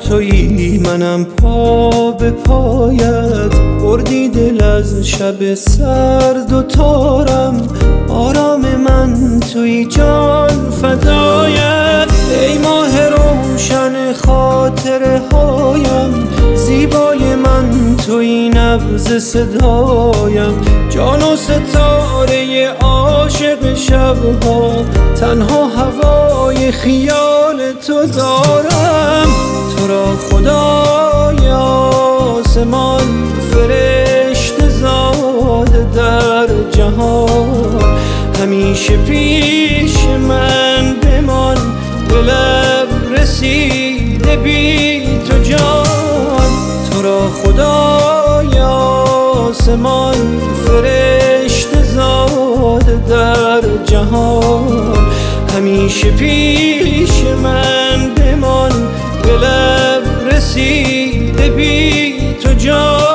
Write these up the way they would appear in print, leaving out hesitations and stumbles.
تویی منم پا به پایت، بردی دل از شب سرد و تارم، آرام من تویی جان فدایت. ای ماه روشن خاطره هایم، زیبای من تویی نبض صدایم، جان و ستاره عاشق شبها، تنها هوای خیال تو دارم. تو را خدای آسمان فرشته زاده در جهان، همیشه پیش من بمان، به لب رسیده بی تو جان. تو را خدای آسمان فرشته زاده در جهان، همیشه پیش من بمان، به لب رسیده بی تو جان.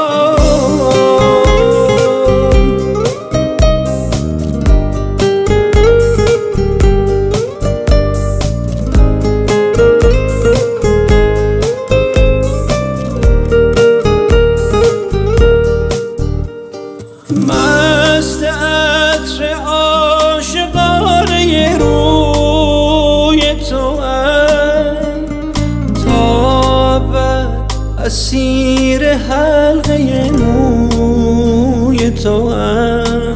مست عطر عاشقانه روی توام، تا ابد اسیر حلقه موی توام.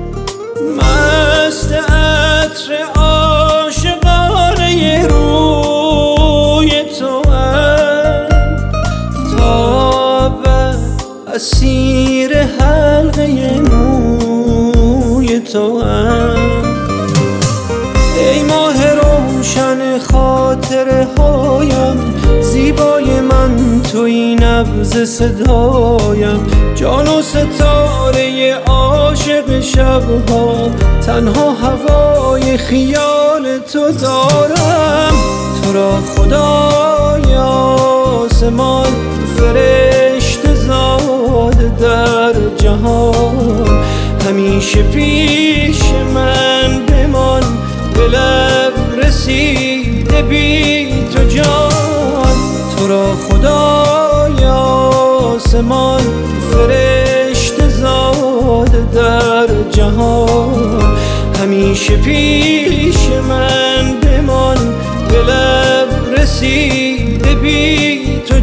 مست عطر عاشقانه روی توام، تا ابد اسیر حلقه موی توام. ای ماه روشن خاطره هایم، زیبای من تویی نبض صدایم، جان و ستاره عاشق شبها، تنها هوای خیال تو دارم. تو را خدای آسمان فرشته زاده در جهان، همیشه پیش من بمان، به لب رسیده بی تو جان. تو را خدای آسمان فرشته زاده در جهان، همیشه پیش من بمان، به لب رسیده بی تو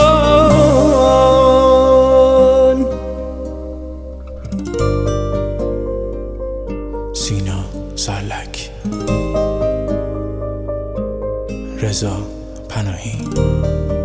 جان. سینا سرلک، رضا پناهی.